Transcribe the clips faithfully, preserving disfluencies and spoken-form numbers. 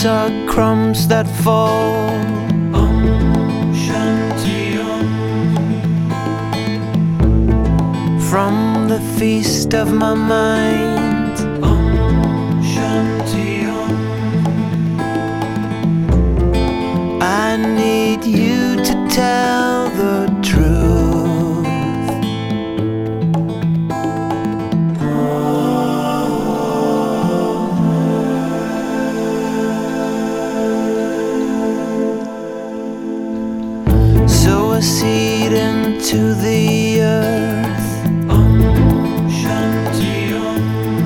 dreams are crumbs that fall. Om Shanti Om. From the feast of my mind. Om Shanti Om. I need you to tell the truth. Sow a seed into the earth. Om Shanti Om.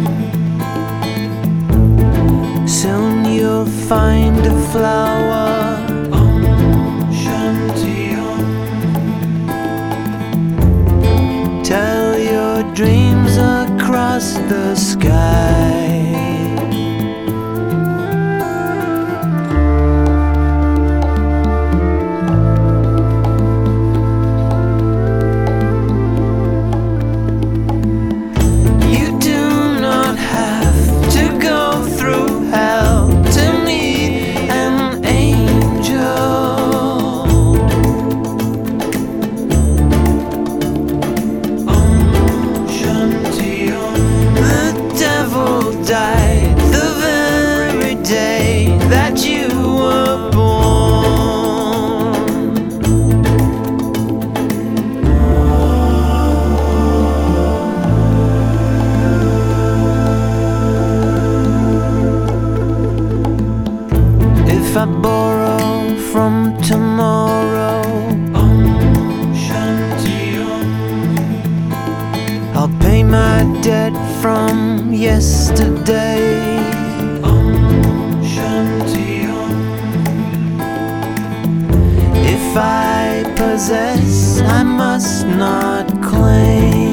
Soon you'll find a flower. Om Shanti Om. Tell your dreams across the sky. Died the very day that you were born. If I borrow from tomorrow, Om Shanti Om. I'll pay my debt from yesterday. Om Shanti Om. If I possess, I must not claim.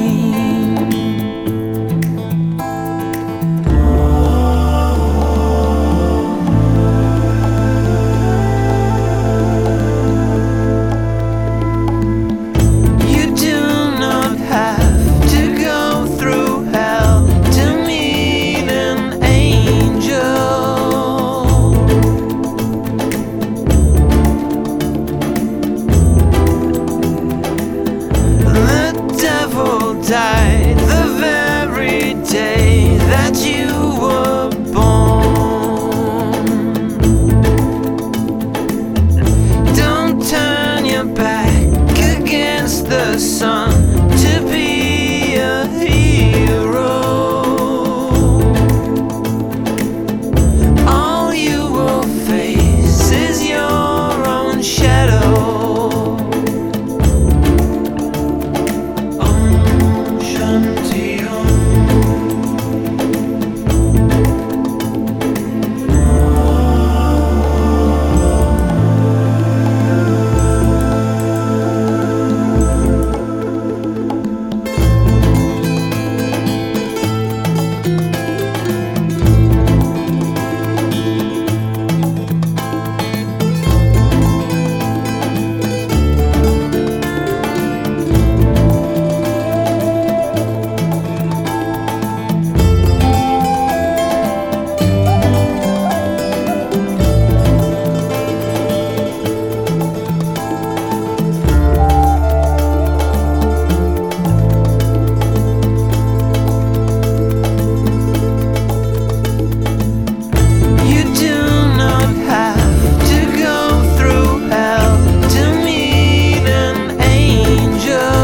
You do not have to go through hell to meet an angel. The devil died the very day that you were born. Don't turn your back against the sun to be a hero. All you will face is your own shadow. Om Shanti Om. You do not have to go through hell to meet an angel.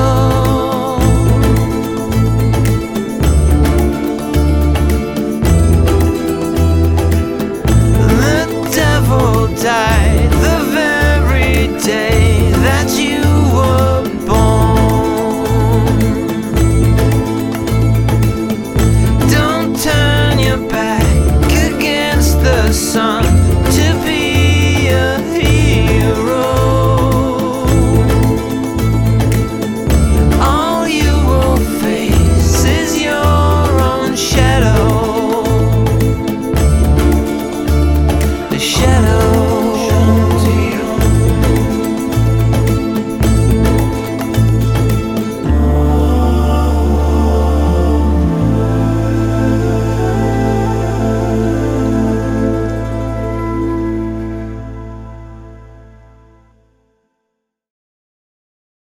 The devil died the very day that you were born. Don't turn your back against the sun